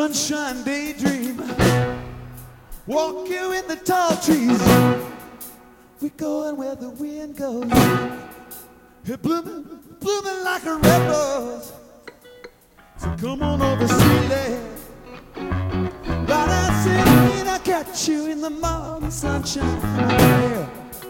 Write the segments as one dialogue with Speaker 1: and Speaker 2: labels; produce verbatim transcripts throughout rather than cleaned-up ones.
Speaker 1: sunshine daydream. Walk you in the tall trees. We're going where the wind goes. Hey, blooming, blooming like a red rose. So come on over, sweetie. Right outside, I got you in the morning sunshine. Yeah.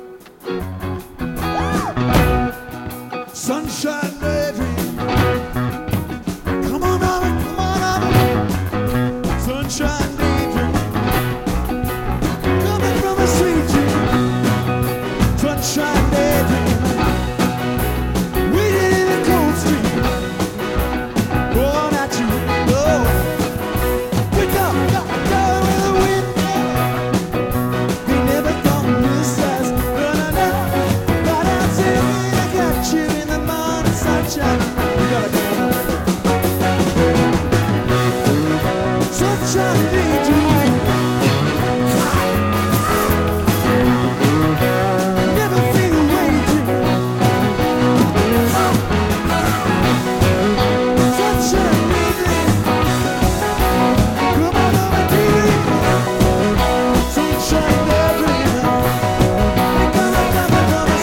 Speaker 1: Sunshine daydream. Come on over, come on over. Sunshine daydream. Coming from a sweet dream. Sunshine daydream. Waiting in the cold street. Going at you, go. We go, go, go where the wind goes. We never thought this us. No, no, no. Right outside, I got you in the morning sunshine. We gotta go. Sunshine daydream. Never fade away dream. Sunshine daydream. Come on over, dream. Sunshine daydream. Come on, come on, come on.